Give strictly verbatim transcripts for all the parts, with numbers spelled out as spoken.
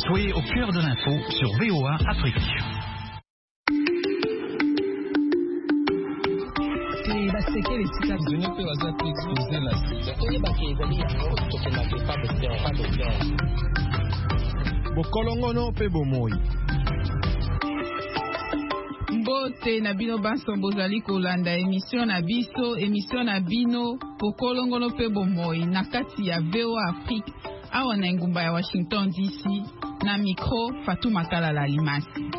Soyez au cœur de l'info sur V O A Afrique. Bokolongono pe bomoi. Mbote na bino baso bozali kolanda émission na biso émission na bino Bokolongono pe bomoi na kati ya V O A Afrique awa na ngumba ya Washington D C na micro Fatou Makalala Limasi.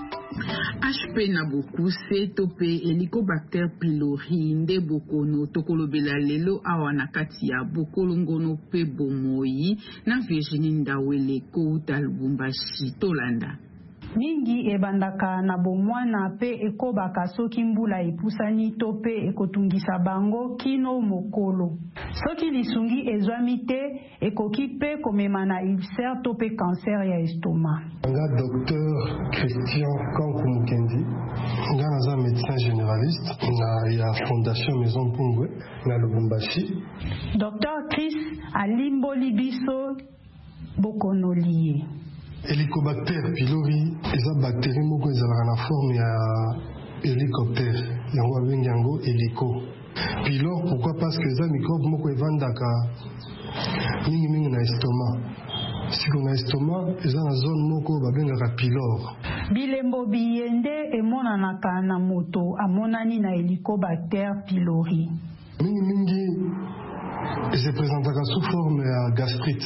H P na boku se tope Helicobacter pylori nde bokono tokolobela lelo awa na kati ya Bokolongono pe bomoi na Virginie Ndawele ko Lubumbashi tolanda. Mingi ebandaka na bomwana pe ekobaka soki mbula epusani to pe ekotungisa bango kino mokolo. Soki lisungi ezwami te ekoki pe komema na ulcère to pe cancer ya estomac. Nga docteur Christian Kanku Mukendi, nga naza médecin généraliste na ya Fondation Maison Pungwe na Lubumbashi. Docteur Chris alimboli biso bokono lié. Helicobacter pylori eza bactérie moko ezalaka na forme ya hélicoptère yango abengi yango hélico. Pylore pourquoi? Parce que eza microbe moko evandaka mingi mingi na estomac. Siko na estomac eza na zone moko babengaka pylore. Bilembo biyende emonanaka na moto amonani na Helicobacter pylori. Mingi mingi se présentaka sous forme ya gastrite.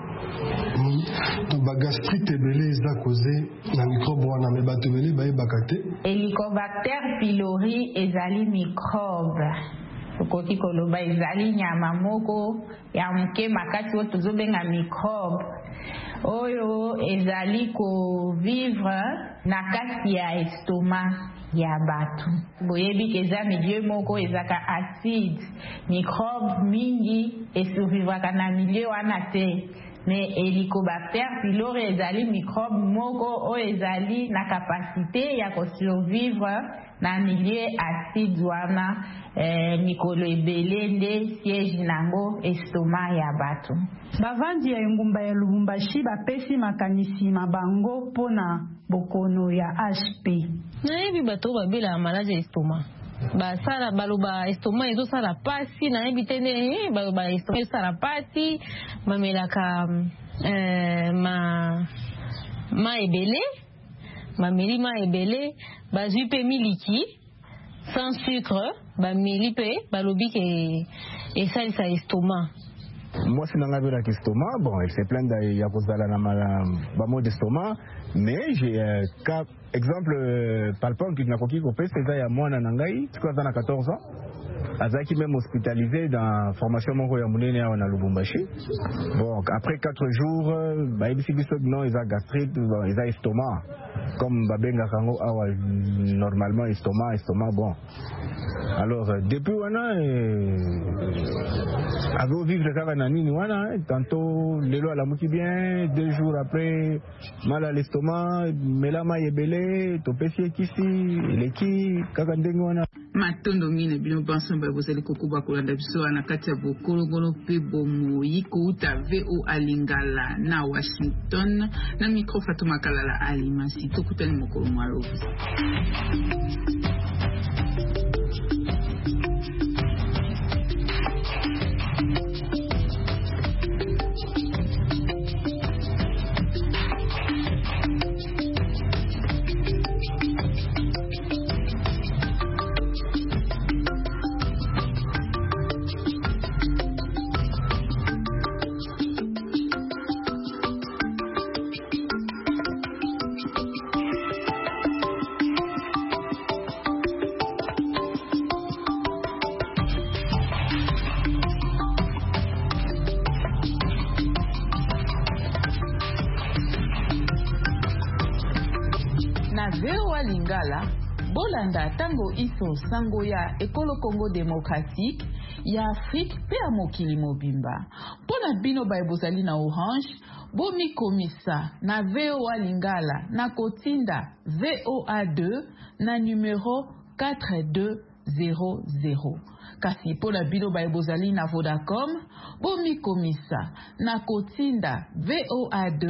Donc ba gastrite ebele eza causé na microbe wana me bato ebele bayebaka te. Helicobacter pylori ezali microbe. Okoki koloba ezali nyama moko ya mke makati oyo tozobenga microbe. Oyo ezali ko vivre na kati ya estomac ya bato. Boyebi keza milieu moko ezaka acide. Microbe mingi esurvivaka na milieu wana te. Mais Helicobacter pylori ezali microbe moko o ezali na capacité ya ko survivre na milieu acide wana eh, mikolo ebele nde siège nango estomac ya bato. Bavandi ya ngumba ya Lubumbashi bapesi makanisi mabango pona bokono ya H P. Na yebi bato babela malade ya estomac. Ba sala baloba estomac ezo sala pasi na ebitene baloba estomac sala pasi mamelaka euh ma ma ebele mameli ma ebele bazui pe miliki sans sucre ba meli pe balobi ke esalisa estomac. Moi c'est dans la estomac, bon elle se plaint de ya kozala na ba mot d'estomac, mais j'ai euh, cas exemple euh, palpant que nakoki ko pesa za ya mwana na ngai siko za na quatorze ans azaki même hospitalisé dans formation moko ya munene ya na Lubumbashi. Bon après quatre jours ba ibisi biso non ils a gastrite, bon, ils a estomac comme babenga kango awa normalement estomac estomac bon. Alors euh, depuis wana euh, avo vivre kaka na nini wana eh, tantôt lelo ala muki bien, deux jours après mal à l'estomac, melama yebele topesi kisi leki kaka ndenge wana matondo ngine bino banso ba bozali kokuba kolanda biso na kati ya Bokolongono pe bomoi ko uta V O A Lingala na Washington na micro Fatou Makalala Alimasi tokutani mokolo mwalo. V O A Lingala, bolanda tango iso sango ya ekolo Congo démocratique ya Afrique pe ya mokili mobimba. Pona bino ba ebozali na Orange, bomi komisa na V O A Lingala na kotinda V O A deux na numéro quatre deux zéro zéro. Kasi pona bino ba ebozali na Vodacom, bomi komisa na kotinda V O A deux